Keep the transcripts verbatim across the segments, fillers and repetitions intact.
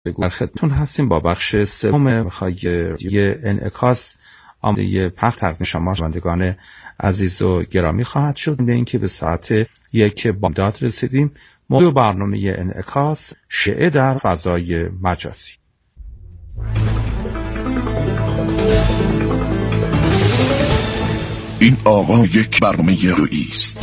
در خدمتتون هستیم با بخش سوم بخوای یه انعکاس آماده پخش تقدیم شما شنوندگان عزیز و گرامی خواهد شد. به اینکه به ساعت یک بامداد رسیدیم. موضوع برنامه انعکاس شیعه در فضای مجازی. این آقا یک برنامه رویی است.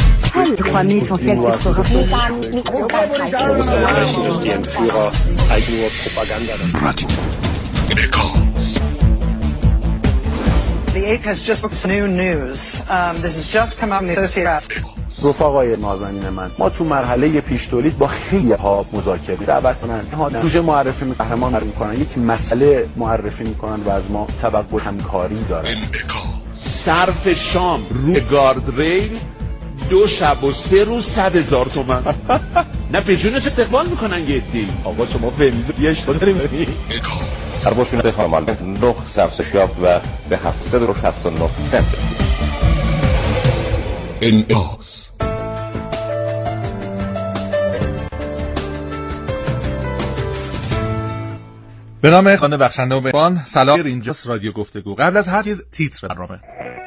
The A P has just booked some new news. Um, this has just come out in the Associated Press. رفقای نازنین من، ما تو مرحله پیش تولید با خیلی ها مذاکره دعوت کنن ها توجه معرفی می قهرمان معرفی میکنن، یک مسئله معرفی میکنن و از ما توقع همکاری دارن. صرف شام روی گاردریل دو شب و سه روز صد هزار تومن. نه به جونت استقبال میکنن یه عده‌ای. آقا شما فهمیزو یه اشتباه داریم. هر باشون بخوام نه سرسش یافت و به هفتصد و شصت و نه سنت رسید. انعکاس. به نام خانه بخشنده و مهربان. سلام، اینجاست رادیو گفتگو. قبل از هر چیز تیتر برنامه.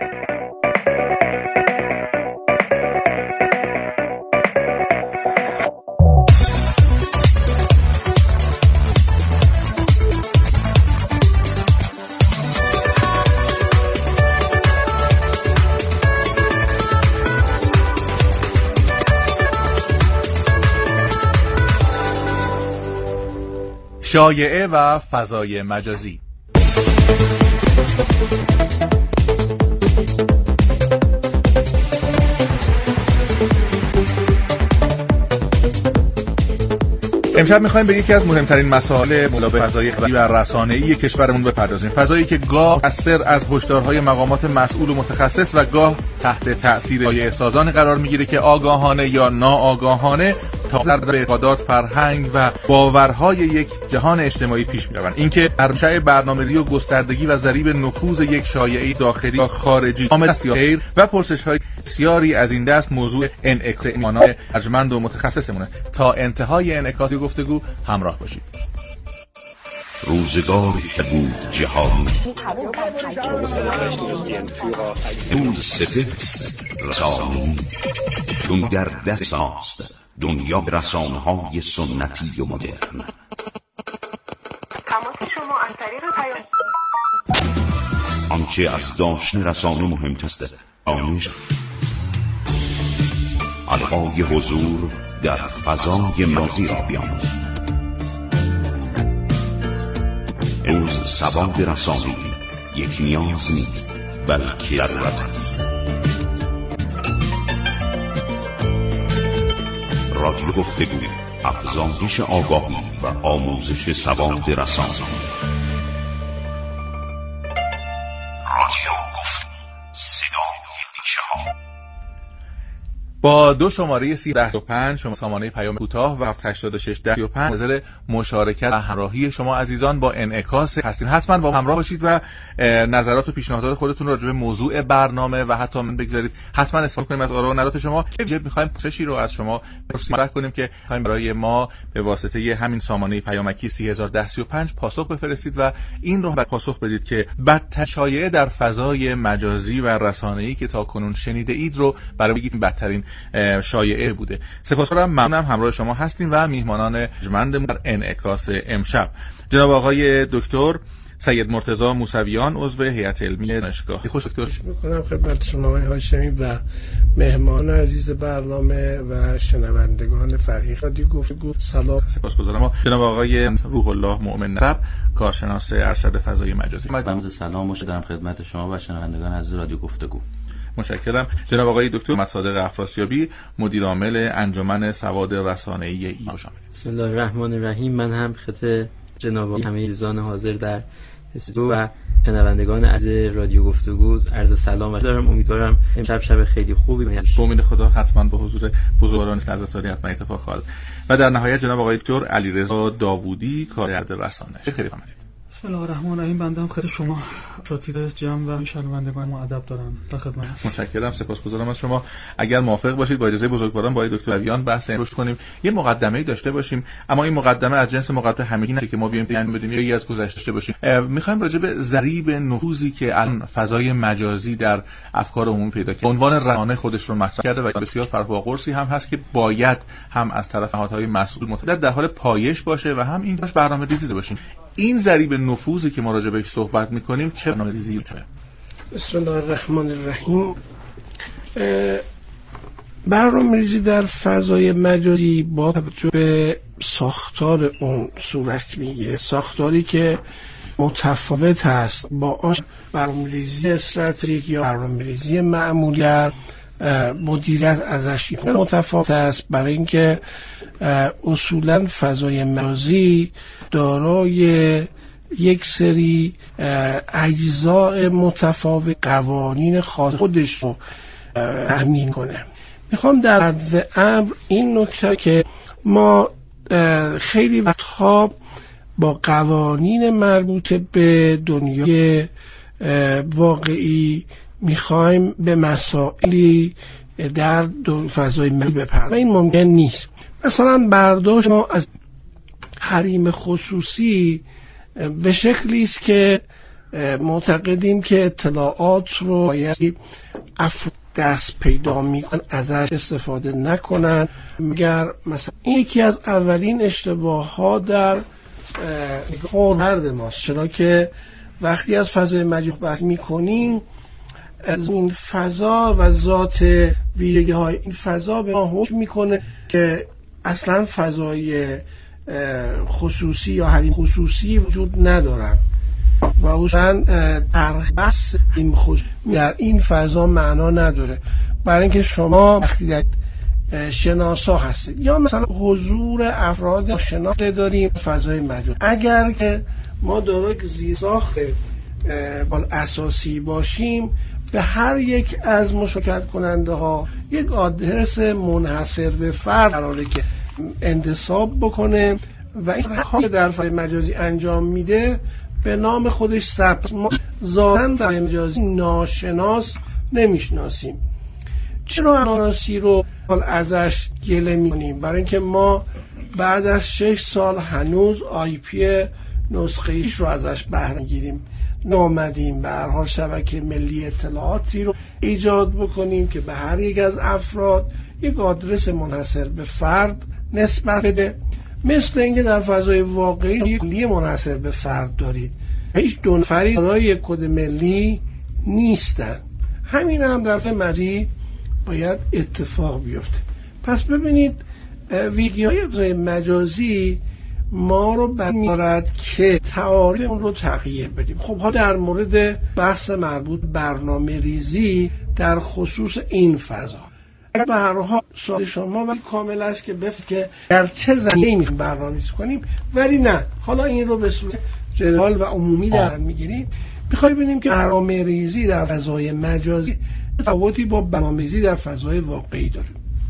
شایعه و فضای مجازی. امشب میخوایم به یکی از مهمترین مسائل ملابه فضای خبری و رسانه‌ای کشورمون بپردازیم. فضایی که گاه اثر از هشدارهای مقامات مسئول و متخصص و گاه تحت تأثیر شایعه سازان قرار میگیره که آگاهانه یا ناآگاهانه تا به اعتقادات، فرهنگ و باورهای یک جهان اجتماعی پیش می‌روند. اینکه در منشأ برنامه‌ریزی و گستردگی و ضریب نفوذ یک شایعه داخلی یا خارجی عامل است یا غیر و پرسش‌های بسیاری از این دست موضوع انعکاس ایمان‌های ارجمند و متخصصمونه. تا انتهای انعکاس گفتگو همراه باشید. روزگاری که بود جهانی روز سپید رسانی دون در دست ساست دنیا رسانه های سنتی و مدرن. تماس شما از طریق پیام آنچه از داشتن رسانه مهم است آنش القای حضور در فضای مجازی را بیاموزید. امروز سواد رسانه‌ای یک نیاز نیست بلکه ضرورت است. رادیو گفتگو، افزایش آگاهی و آموزش سواد رسانه‌ای. رادیو گفتگو، صدای دیشه‌ها. با دو شماره سیزده و پنج شما سامانه پیام کوتاه و هفت هشتاد و شش ده و پنج نظر مشارکت و همراهی شما عزیزان با انعکاس هستیم. حتما با همراه باشید و نظرات و پیشنهادات خودتون راجع به موضوع برنامه و حتی من بگذارید حتما استفاده کنیم از آرا و نظرات شما. جب می‌خوایم پرسشی رو از شما مطرح کنیم که می‌خوایم برای ما به واسطه همین سامانه پیامکی سه هزار و ده سی و پنج پاسخ بفرستید و این رو به پاسخ بدید که بدترین شایعه در فضای مجازی و رسانه‌ای که تاکنون شنیده اید رو برای بگید بدترین شایعه بوده. سپاسگزارم، ممنونم همراه شما هستیم و میهمانان ارجمند در انعکاس امشب جناب آقای دکتر سید مرتضی موسویان، عضو هیئت علمی دانشگاه. خوش دکتر میکنم خدمت شما آقای هاشمی و مهمان عزیز برنامه و شنوندگان فرهیخ رادیو گفتگو. سلام. سپاسگزارم. جناب آقای روح الله مؤمن نسب، کارشناس ارشد فضای مجازی. بنز سلام و دارم خدمت شما و شنوندگان عزیز رادیو گفتگو. متشکرم. جناب آقای دکتر محمد صادق افراسیابی، مدیر عامل انجمن سواد رسانه‌ای ایران. بسم الله الرحمن الرحیم. من هم خدمت جناب همه عزیزان حاضر در استودیو و شنوندگان از رادیو گفتگو عرض سلام و دارم. امیدوارم امشب شب خیلی خوبی باشه. با امید خدا حتما با حضور بزرگوارانی که حضرت عالی حتما اتفاق خواهد. و در نهایت جناب آقای دکتر علیرضا داوودی، کارگردان رسانه. خیلی ممنون. بسم الله الرحمن الرحیم. بنده هم خدمت شما اساتید جمع و شنوندگان مؤدب دارم. در خدمت هستم. متشکرم، سپاسگزارم از شما. اگر موافق باشید با اجازه بزرگواران با دکتر علیان بحث این روش کنیم، یه مقدمه‌ای داشته باشیم، اما این مقدمه از جنس مقدمه همگی نشه که ما بیایم بیان بدیم یا از گذشته داشته باشیم. می‌خوایم راجع به ضریب نفوذی که الان فضای مجازی در افکار عمومی پیدا کرده، عنوان رسانه خودش رو مطرح کرده و بسیار پرخاشقرصی هم هست که باید هم از طرف نهادهای مسئول متعدد در حال پایش باشه و هم این باش برنامه‌ریزی داشته باشیم. این ضریب نفوذی که ما راجع بهش صحبت می‌کنیم چه برنامه‌ریزی داره؟ بسم الله الرحمن الرحیم. برنامه‌ریزی در فضای مجازی با توجه به ساختار اون صورت میگیره، ساختاری که متفاوت هست با آن برنامه‌ریزی استراتژیک یا برنامه‌ریزی معمولی در مدیریت ازش متفاوت است، برای اینکه اصولا فضای مجازی دارای یک سری اجزاء متفاوت قوانین خاص خودش رو تامین کنه. میخوام در حد امر این نکته که ما خیلی وقتها با قوانین مربوط به دنیای واقعی میخوایم به مسائلی در فضای مجازی بپردازیم. این ممکن نیست. مثلا برداشت ما از حریم خصوصی به شکلی است که معتقدیم که اطلاعات رو باید افراد دست پیدا میکنن ازش استفاده نکنن، مگر مثلا این یکی از اولین اشتباه ها در کاربرد ماست، چرا که وقتی از فضای مجازی بحث میکنیم از این فضا و ذات ویژگی های این فضا به ما حکم میکنه که اصلا فضای خصوصی یا حریم خصوصی وجود ندارد و اصلا بحث این خصوصی در این فضا معنا نداره، برای اینکه شما وقتی در شناسا هستید یا مثلا حضور افراد یا شناخته داریم فضای مجازی، اگر که ما دارای زیرساخت اساسی باشیم به هر یک از مشارکت کننده ها یک آدرس منحصر به فرد قراره که انتصاب بکنه و این کاری در فضای مجازی انجام میده به نام خودش ثبت. ما ظاهرا فضای مجازی ناشناس نمیشناسیم. چرا ناشناسی رو ازش گله میکنیم؟ برای اینکه ما بعد از شش سال هنوز آی پی نسخه ایش رو ازش بهره میگیریم. نامدیم به هر حال شبکه ملی اطلاعاتی رو ایجاد بکنیم که به هر یک از افراد یک آدرس منحصر به فرد نسبت بده، مثل اینکه در فضای واقعی یک کلی منحصر به فرد دارید، هیچ دو نفری دارای یک کد ملی نیستن. همین هم در فضای مجازی باید اتفاق بیفته. پس ببینید ویدیوهای فضای مجازی ما رو برمی‌دارد که تعاریف اون رو تغییر بدیم. خب ها در مورد بحث مربوط برنامه ریزی در خصوص این فضا به هر حال سوال شما ولی کامل است که بفت که در چه زمینه‌ای می‌خوایم برنامه‌ریزی کنیم، ولی نه حالا این رو به صورت جنرال و عمومی در می‌گیریم. می‌خوایم ببینیم که برنامه‌ریزی در فضای مجازی تفاوتی با برنامه‌ریزی در فضای واقعی داره.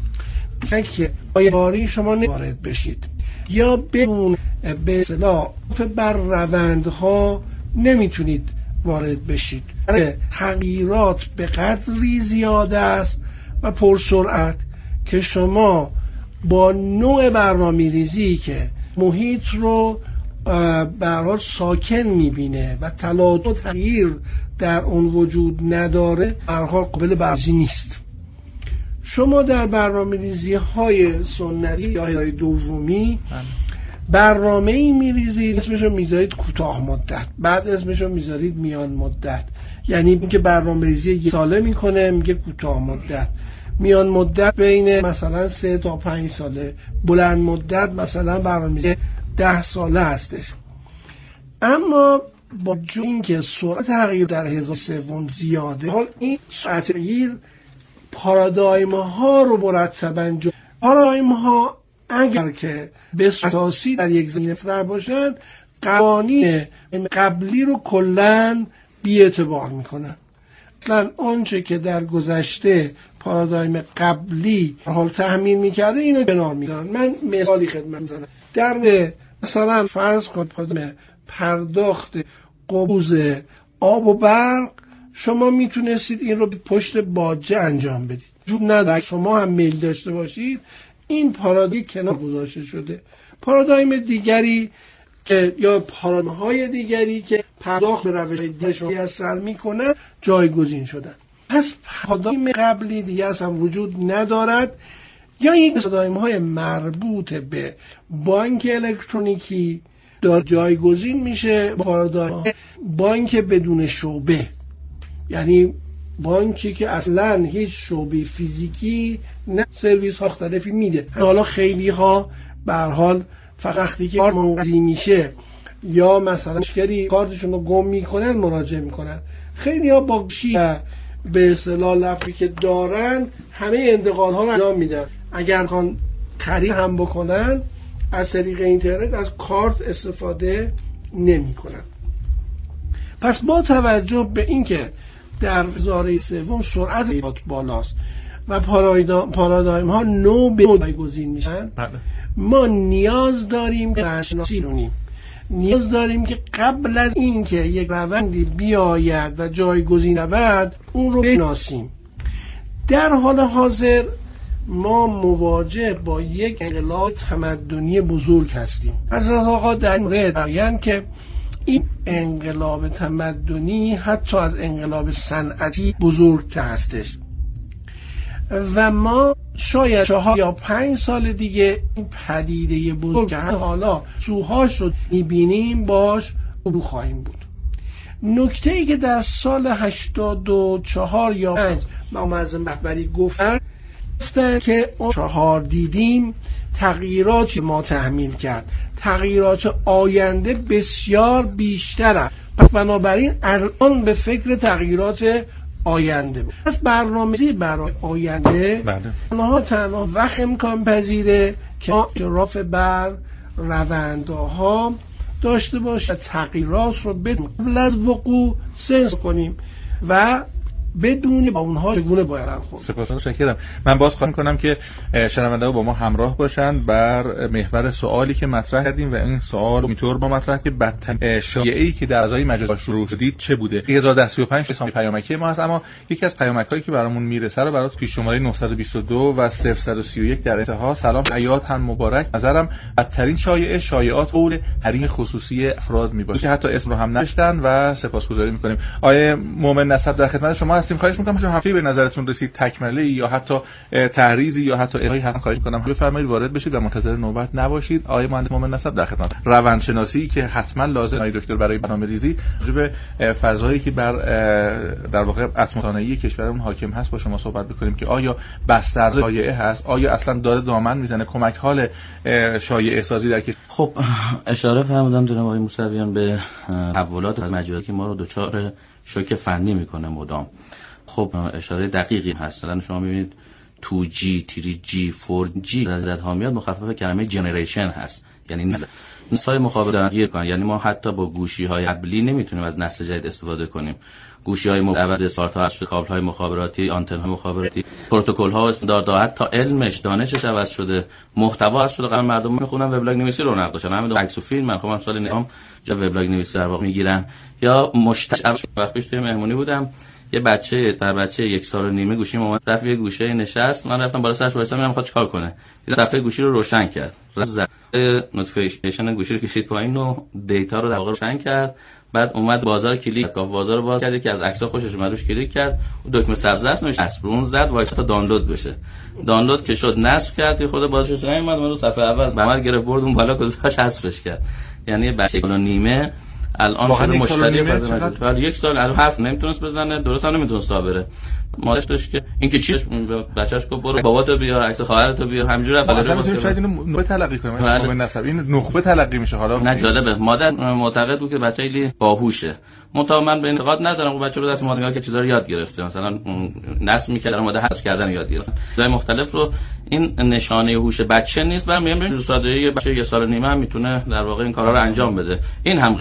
اینکه آیا شما وارد بشید یا بدون به اصطلاح بر روندها نمیتونید وارد بشید. تغییرات به قدری زیاده است و پرسرعت که شما با نوع برنامه‌ریزی که محیط رو به هر حال ساکن میبینه و تلاطم و تغییر در اون وجود نداره به هر حال قابل بررسی نیست. شما در برنامه‌ریزی های سنتی یا های دومی برنامه ای میریزید، اسمشو میذارید کوتاه مدت، بعد اسمشو میذارید میان مدت، یعنی اینکه برنامه‌ریزی یک ساله میکنه میگه کوتاه مدت، میان مدت بین مثلا سه تا پنج ساله، بلند مدت مثلا برنامه‌ریزی ده ساله هستش. اما با جو اینکه سرعت تغییر در هزار سوم زیاده، حال این سرعت تغییر پارادایم ها رو مرتباً جو پارادایم ها اگر که به اساسی در یک زمینه مطرح باشند قوانین قبلی رو کلاً بی اعتبار میکنن. اصلا آنچه که در گذشته پارادایم قبلی حال تحمیل میکرده اینو کنار میذارن. من مثالی خدمت میزنم. در مثلا فرض کن پارادایم پرداخت قبوز آب و برق شما میتونستید این رو پشت باجه انجام بدید. وجود نداره شما هم میل داشته باشید. این پارادایم کنار گذاشته شده. پارادایم دیگری یا پارادایم‌های دیگری که پرداخت به روش دیگه میسر میکنن جایگزین شدن. پس پارادایم قبلی دیگه اصلا وجود ندارد یا این پارادایم‌های مربوط به بانک الکترونیکی دار جایگزین میشه پارادایم بانک بدون شعبه، یعنی بانکی که اصلا هیچ شعبه فیزیکی نه سرویس ها مختلفی میده. حالا خیلی ها به هر حال فقط وقتی که کار منقضی میشه یا مثلا مشکلی کارتشون رو گم میکنن مراجعه میکنن. خیلی ها با گوشی به اصطلاح لپی که دارن همه انتقال ها رو انجام میدن. اگر خواهن خرید هم بکنن از طریق اینترنت از کارت استفاده نمی کنن. پس با توجه به اینکه در وزاره سوم سرعت ارتباط بالاست و پارادایم ها نو به نو جایگزین میشن، ما نیاز داریم که روانشناسی کنیم. نیاز داریم که قبل از اینکه یک روندی بیاید و جایگزین شود اون رو بشناسیم. در حال حاضر ما مواجه با یک انقلاب تمدنی بزرگ هستیم. حضرت آقا در این مورد میگن که این انقلاب تمدنی حتی از انقلاب صنعتی بزرگتر هستش و ما شاید چهار یا پنج سال دیگه این پدیده بزرگ که حالا سوهاش رو میبینیم باش رو خواهیم بود. نکته ای که در سال هشتاد و چهار یا پنج ما معظم رهبری گفتن گفتن که اون چهار دیدیم تغییراتی ما تحمیل کرد، تغییرات آینده بسیار بیشتره. پس بنابراین الان به فکر تغییرات آینده بود. پس برنامه‌ریزی برای آینده تنها تنها وقت امکان پذیره که ما اشراف بر روندها داشته باشه، تغییرات رو قبل از وقوع سنس کنیم و بدونی با اونها چگونه باید برخورد. سپاسگزارم. من باز خواهیم کنم که شنونده‌ها با ما همراه باشند بر محور سوالی که مطرح کردیم و این سوال اینطور با مطرح که بدترین شایعه‌ای که در فضای مجازی شروع شدید چه بوده. هزار و سی و پنج سامی پیامکی ما هست، اما یکی از پیامک‌هایی که برامون میرسه رو برات پیش شماره نهصد و بیست و دو و صفر صد و سی و یک در انتها. سلام حیات هم مبارک. نظرم بدترین شایعه شایعات قول حریم خصوصی افراد میباشه که حتی اسم رو هم نوشتن و سپاسگزاری می‌کنیم. آیه مومن نسب در خدمت شما هستیم. خواهش می‌کنم شما هفته به نظرتون رسید تکمله یا حتی تعریضی یا حتی الهی هم خواهش می‌کنم بفرمایید وارد بشید و منتظر نوبت نباشید. آقای مهندس مومن نسب در خدمت. روانشناسی که حتما لازمه آقای دکتر برای برنامه‌ریزی راجع به فضایی که بر در واقع اتمسانه‌ای کشورمون حاکم هست با شما صحبت بکنیم که آیا بستر شایعه هست، آیا اصلا داره دامن میزنه کمک حال شایعه سازی در که خب اشاره فرمودم جناب آقای موسویان به تحولات از مجازی که ما رو دچار شوک فنی میکنه مدام. خب اشاره دقیقی هست. مثلا شما میبینید تو جی، تری جی، فور جی از ها میاد مخفف کلمه جنریشن هست، یعنی نسل‌های مخابره دارن گیر کنن. یعنی ما حتی با گوشی‌های قبلی نمیتونیم از نسل جدید استفاده کنیم. گوشی‌های مبعد استارت‌ها هست، کابل‌های مخابراتی، آنتن‌های مخابراتی، پروتکل‌ها و استانداردها، حتی علمش، دانشش عوض شده، محتوا عوض شده. قرار مردم میخونن وبلاگ نویسی رو نقد داشتن، همین عکس و فیلم من خودم سال نظام جا وبلاگ نویسی در واقع میگیرن. یا مشتق وقت پیش توی مهمونی بودم، یه بچه در بچه یک سال و نیمه گوشی اومد رفت یه گوشه نشست، من رفتم بالا سرش وایسادم میگم میخواد چیکار کنه. صفحه گوشی رو روشن کرد، نوتیفیکیشن گوشی رو کشید پایین و دیتا رو در واقع روشن کرد. بعد اومد بازار کلیک کاف بازار رو باز کرد که از عکس‌ها خوشش اومد، روش کلیک کرد و دکمه سبز است نوشت اون زد وایس تا دانلود بشه. دانلود که شد نصب کرد، خود بازش اومد اومد رو صفحه اول بعد گرفت برد اون بالا گذاشت حذفش کرد. یعنی بچه و نیمه الان شده مشتری بعد یک سال الان حرف نمیتونست بزنه، درست هم نمیتونست تا بره. مالش داشت که اینکه چی بچه‌اش گفت برو باباتو بیار، عکس خواهرتو بیار، همینجوری رفت. اصلا میتونیم شاید اینو نخبه تلقی کنیم. من نسب این نخبه تلقی میشه. حالا نه جالبه، مادر معتقد بود که بچه خیلی باهوشه. منتها من به انتقاد ندارم، اون بچه رو دست مادر که چیزا رو یاد گرفته، مثلا نصب می‌کرد مادر حذف کردن یاد گرفت. چیزای مختلف رو این نشانه هوش بچه نیست. من میگم تو ساده‌ای بچه یک سال و نیمه هم میتونه در واقع این کارا رو انجام بده. این هم غلط.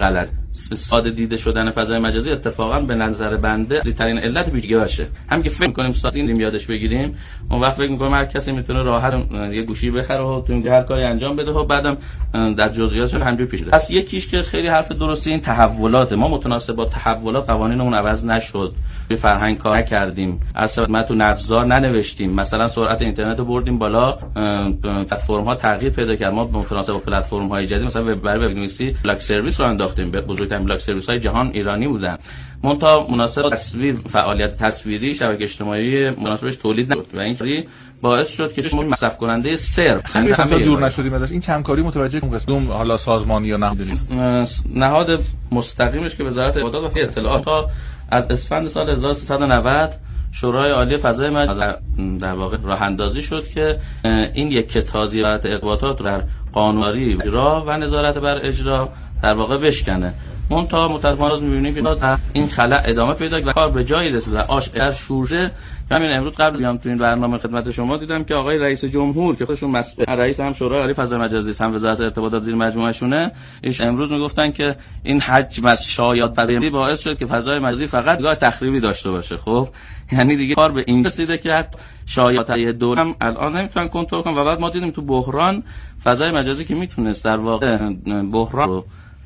ساده دیده شدن فضای مجازی اتفاقا به نظر بنده ترین علت ویژگی باشه. هم که فکر می‌کنیم سازی این یادش بگیریم، اون وقت فکر می‌کنیم هر کسی میتونه راحت یه گوشی بخره و تو اینجا هر کاری انجام بده و بعدم در جزئیاتش همینجوری پیش بره. پس یکیش که خیلی حرف درستی این تحولات ما متناسب با تحولات قوانینمون عوض نشد. به فرهنگ کار نکردیم. اصلا ما تو نفذار ننوشتیم. مثلا سرعت اینترنت رو بردیم بالا، پلتفرم‌ها تغییر پیدا کرد. ما متناسب با پلتفرم‌های جدید مثلا وب برای وب نویسی بلاک سرویس رو انداختیم. بزرگترین بلاک سرویس‌های جهان ایرانی بودن. منتها مناسب تصویر فعالیت تصویری شبکه اجتماعی مناسبش تولید نشد و این کاری باعث شد که ما مصرف کننده صرف همین تا دور نشدیم ازش. این کمکاری متوجه اون قسم حالا سازمانی یا نهاد نیست. نهاد مستقیمش که وزارت ارتباطات و اطلاعات تا از اسفند سال هزار و سیصد و نود شورای عالی فضای مجازی در واقع راه اندازی شد که این یک کتازی وزارت ارتباطات در قانونی اجرا و نظارت بر اجرا در واقع بشکنه. منتها متأسفانه می‌بینیم که این خلأ ادامه پیدا کرد و کار به جایی رسید و آش از شورشه. همین امروز قبل بیام تو این برنامه خدمت شما دیدم که آقای رئیس جمهور که خودشون مسئول رئیس هم شورای عالی فضای مجازی هم وزارت ارتباطات زیر مجموعه شونه، ایش امروز میگفتن که این حجم از شایعات فضایی باعث شد که فضای مجازی فقط نگاه تخریبی داشته باشه. خب یعنی دیگه کار به این رسیده که حتی شایعات دوله هم الان نمیتونن کنترل کنن و بعد ما دیدیم تو بحران فضای مجازی که میتونست در واقع بحران رو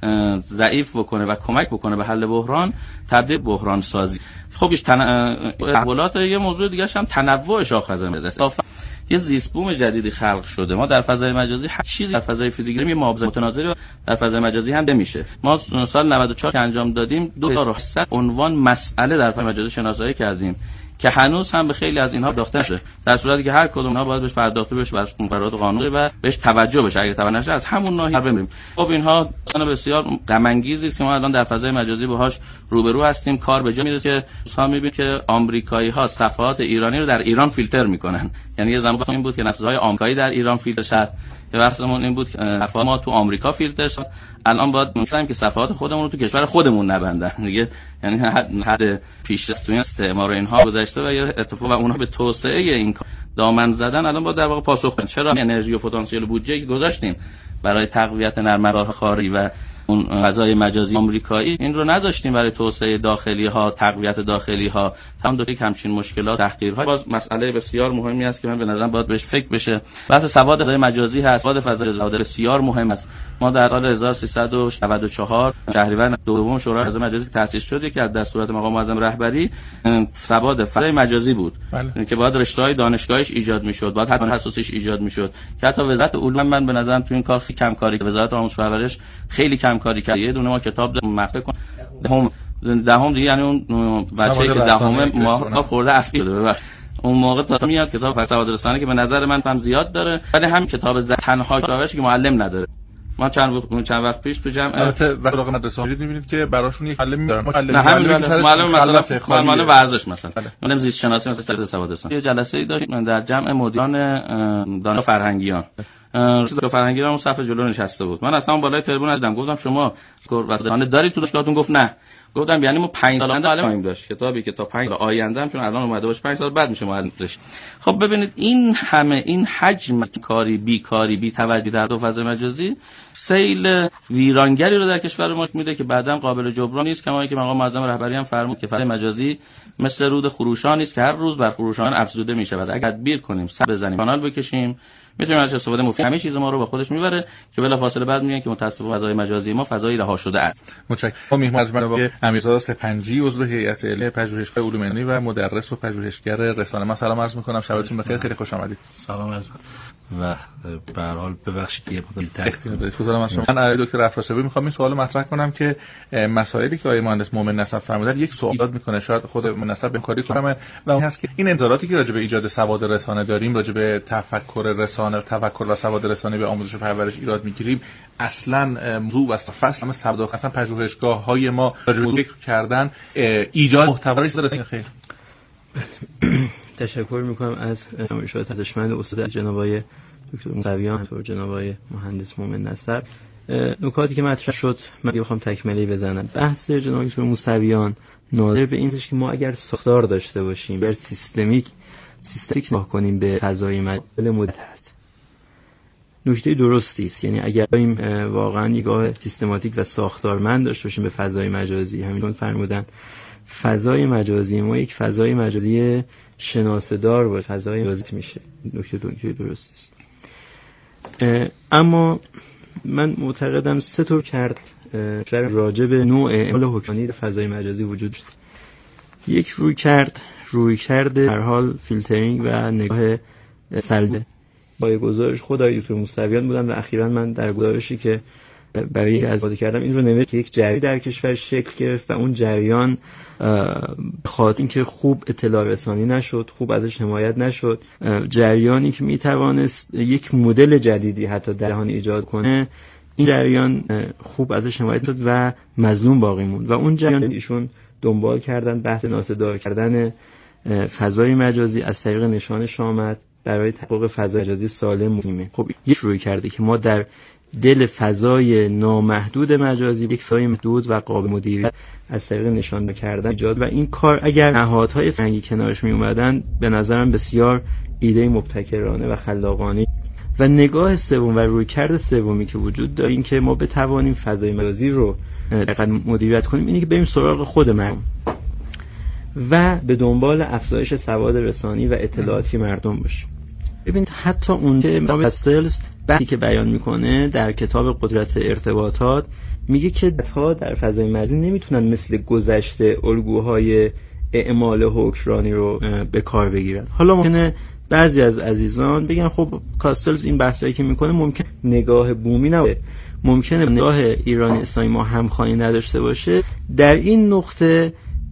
ضعیف بکنه و کمک بکنه به حل بحران، تبدیل بحران سازی. خب ایش تحولات یه موضوع دیگه هم تنوع شاخصه مجازی. یه زیست بوم جدیدی خلق شده. ما در فضای مجازی هر چیزی در فضای فیزیکی یه معاوضه متناظری در فضای مجازی هم نمیشه. ما سال نود و چهار که انجام دادیم دو هزار و هشتصد عنوان مسئله در فضای مجازی شناسایی کردیم که هنوز هم به خیلی از اینها پرداخته نشده، در صورتی که هر کدوم اینها باید بهش پرداخته بشه، براش مقررات قانونی و بهش توجه بشه. اگه توجه نشه از همون ناحیه بریم. خب اینها اصلا بسیار غم انگیزی است که ما الان در فضای مجازی باهاش روبرو هستیم. کار به جا میرسه که دوستان میبینید که آمریکایی‌ها صفحات ایرانی رو در ایران فیلتر میکنن. یعنی یه زمان این بود که نفس‌های آمریکایی در ایران فیلتر شد، یه وقتمون این بود که صفحات ما تو آمریکا فیلتر شد. الان باید می‌شیم که صفحات خودمون رو تو کشور خودمون نبندن دیگه. یعنی حد حد پیشرفت توی استعمار اینها گذشته و یه اتفاق و اونها به توسعه این دامن زدن الان با در واقع پاسخ بدن. چرا انرژی و پتانسیل بودجه که گذاشتیم برای تقویت نرم‌افزارهای خارجی و اون فضای مجازی آمریکایی این رو نذاشتیم برای توسعه داخلی ها، تقویت داخلی ها، هم دو تا همچین مشکلات تحقیرها. باز مسئله بسیار مهمی است که من به نظرم باید بهش فکر بشه. بحث سواد فضای مجازی هست. سواد فضای مجازی بسیار مهم است. ما در سال هزار و سیصد و نود و چهار شهریور دوم شورای فضای مجازی تأسیس شد که از دستورات مقام معظم رهبری سواد فضای مجازی بود. بله. که باید رشته‌های دانشگاهیش ایجاد می‌شد، باید حتما تخصصیش ایجاد می‌شد. که حتی وزارت علوم من به نظرم تو این کار خیلی کم کاری که وزارت آموزش و پرورش خیلی کم کاری کرد. یه دونه ما کتاب مخفی کن دهم دهم دیگه، یعنی اون بچه‌ای که دهم ما خورده افعی شده اون موقع تا میاد کتاب سواد رسانه که به نظر من فهم زیاد داره، ولی هم کتاب تنها کتابش که معلم نداره. ما چند وقت چند وقت پیش تو جمع البته وقتی راق مدرسه ها می‌بینید که براشون یک معلم می‌ذارن. نه همین معلم مثلا معلم ورزش مثلا معلم زیست شناسی مثلا سواد رسانه. یه جلسه‌ای داشتیم در جمع مدیران دانش فرهنگیان. رئیس فرهنگیان اون صف جلو نشسته بود. من اصلا بالای تریبون دیدم، گفتم شما واسطانه داری تو دانشگاهتون؟ گفت نه. گفتم یعنی ما پنج سال آینده معلم داشت، کتابی که تا پنج سال آینده هم چون الان اومده باشه پنج سال بعد میشه معلم داشت. خب ببینید این همه این حجم کاری بیکاری بی توجهی در دو فضای مجازی سیل ویرانگری رو در کشور ما میده که بعداً قابل جبران نیست. کما اینکه مقام معظم رهبری هم فرمود که فضای مجازی مثل رود خروشان است که هر روز بر خروشان افزوده میشه. بعد اگر تدبیر کنیم، سر بزنیم، کانال بکشیم، میتونیم از استفاده مفید همه چیز ما رو با خودش میبره که بلافاصله بعد میگن که متأسفانه فضای مجازی ما فضایی رها شده است. متشکرم. میهمان از من امیرزاده سپنجی عضو هیئت علمی پژوهشگاه علوم انسانی و مدرس و پژوهشگر رسانه. من سلام عرض میکنم، شبتون بخیر، خیلی خوش آمدید. سلام عرض و به هر حال ببخشید یه مقدار تاخیر بدید. گذارم از شما. من دکتر افراسیابی میخوام این سوال مطرح کنم که مسائلی که آقای مهندس مومن نسب فرمودن یک سوال ایجاد میکنه، شاید خود نسب به کاری کنم، و اون هست که این انتظاراتی که راجع به ایجاد سواد رسانه داریم، راجع به تفکر رسانه، تفکر و سواد رسانه به آموزش و پرورش ایراد میگیریم، اصلا موضوع است فصل هم سبد اصلا پژوهشگاه‌های ما راجع به فکر کردن ایجاد محتوای رسانه. خیر تشکر میکنم از ارشاد ارزشمند استاد از جناب آقای دکتر موسویان و جناب آقای مهندس مومن نصر. نکاتی که مطرح شد من بخوام تکمیلی بزنم. بحث جناب دکتر موسویان ناظر به این است که ما اگر ساختار داشته باشیم، بر سیستمیک سیستمیک نگاه کنیم به فضای مجازی مدت هست. نکته درستی است. یعنی اگر این واقعا نگاه سیستماتیک و ساختارمند داشته باشیم به فضای مجازی، همینطور فرمودن فضای مجازی ما یک فضای مجازی شناسه‌دار باشه، فضای مجازی میشه. نکته نکته درستی است. اما من معتقدم سه طور کرد راجع به نوع اعمال حکمرانی در فضای مجازی وجود داشت. یک روی کرد روی کرده هر حال فیلترینگ و نگاه سلبی. با گزارش خود آقای دکتر موسویان بودن و اخیراً من در گزارشی که برای استفاده کردم این رو نوشت که یک جریان در کشور شکل گرفت و اون جریان خاطر اینکه خوب اطلاع رسانی نشد، خوب ازش حمایت نشد، جریانی که میتوانست یک مدل جدیدی حتی در جهان ایجاد کنه، این جریان خوب ازش حمایت شد و مظلوم باقی موند و اون جریان ایشون دنبال کردن بحث ناسزا کردن فضای مجازی از طریق نشان شامت برای تحقق فضای مجازی سالم مهمه. خب یک روی کرده که ما در دل فضای نامحدود مجازی یک فضای محدود و قابل مدیریت از طریق نشان کردن ایجاد و این کار اگر نهادهای فرهنگی کنارش می اومدن به نظرم بسیار ایده مبتکرانه و خلاقانه. و نگاه سوم و رویکرد سومی که وجود داره این که ما بتوانیم فضای مجازی رو دقیقاً مدیریت کنیم اینه که بریم سراغ خود مردم و به دنبال افزایش سواد رسانی و اطلاعاتی مردم باشیم. ببینید حتی اون که کاستلز بحثی که بیان میکنه در کتاب قدرت ارتباطات میگه که دولت‌ها در فضای مجازی نمیتونن مثل گذشته الگوهای اعمال حکمرانی رو به کار بگیرن. حالا ممکنه بعضی از عزیزان بگن خب کاستلز این بحثایی که میکنه ممکن نگاه بومی نباشه، ممکنه نگاه ایرانی اسلامی ما همخوانی نداشته باشه. در این نقطه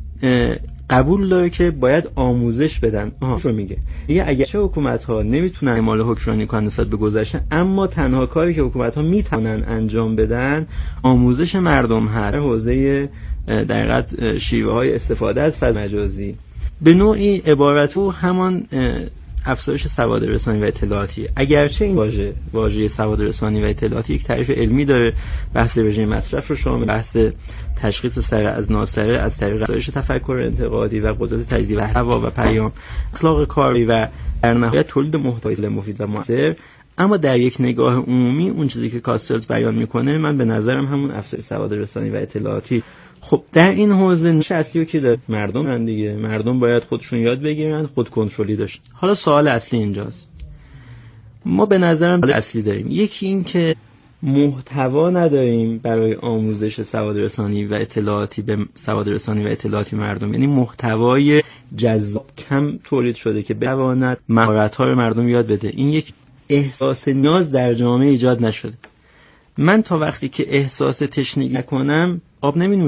قبول داره که باید آموزش بدن. آها رو میگه میگه اگرچه حکومت‌ها نمیتونن اعمال حکمرانی کنن نسبت به گذشته، اما تنها کاری که حکومت‌ها میتونن انجام بدن آموزش مردم هست در حوزه در حقیقت شیوه‌های استفاده از فضای مجازی. به نوعی عبارت او همان افزایش سواد رسانی و اطلاعاتی. اگرچه این واژه واژه سواد رسانی و اطلاعاتی یک تعریف علمی داره، بحث رژیم مصرف رو شامل، بحث تشخیص سره از ناسره از طریق افزایش تفکر انتقادی و قدرت تجزیه محتوا و پیام، اخلاق کاری و در نهایت تولید محتوای مفید و مؤثر. اما در یک نگاه عمومی اون چیزی که کاستلز بیان میکنه من به نظرم همون افزایش سواد رسانی و اطلاعاتی. خب در این حوزه نقش اصلی که داره مردم هستند دیگه، مردم باید خودشون یاد بگیرن خود کنترلی داشت. حالا سوال اصلی اینجاست، ما به نظرم سوال اصلی داریم، یکی این که محتوا نداریم برای آموزش سواد رسانی و اطلاعاتی به سواد رسانی و اطلاعاتی مردم، یعنی محتوای جذاب کم تولید شده که بتواند مهارت‌ها رو مردم یاد بده. این یک احساس نیاز در جامعه ایجاد نشده. من تا وقتی که احساس تشنگی نکنم آب نمی‌نوشم.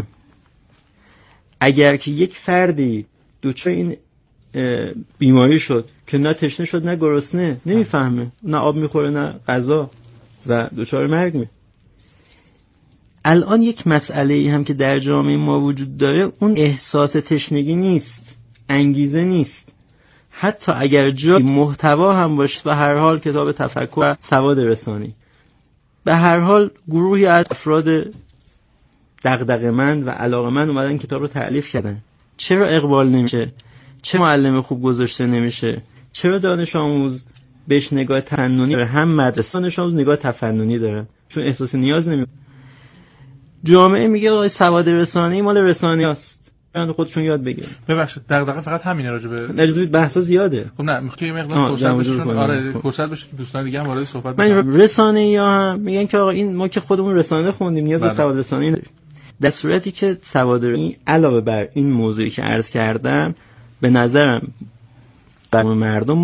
اگر که یک فردی دوچار این بیماری شد که نه تشنه شد نه گرسنه، نمیفهمه، نه آب میخوره نه غذا و دوچار مرگ می. الان یک مسئله ای هم که در جامعه ما وجود داره اون احساس تشنگی نیست، انگیزه نیست. حتی اگر جای محتوا هم باشه به هر حال کتاب تفکر و سواد رسانی، به هر حال گروهی از افراد دغدغه‌مند و علاقه‌مند اومدن کتاب رو تألیف کردن. چرا اقبال نمیشه؟ چرا معلم خوب گذاشته نمیشه؟ چرا دانش آموز بهش نگاه تفننی داره؟ هم مدرسه دانش آموز نگاه تفننی داره چون احساس نیاز نمی. جامعه میگه آقا سواد رسانه‌ای مال رسانه‌است، برند خودشون یاد بگیرن. ببخشید دغدغه فقط همینه راجع به اجازه بدید بحثا زیاده. خب نه میخوام یه مقدار فرصت بشه. آره فرصت بشه که دوستان دیگه هم وارد صحبت بشن. من رسانه‌ای هم میگن که آقا این ما که خودمون رسانه خوندیم نیاز به سواد رسانه‌ای نداریم. در صورتی که سواد رسانی علاوه بر این موضوعی که عرض کردم به نظرم برای مردم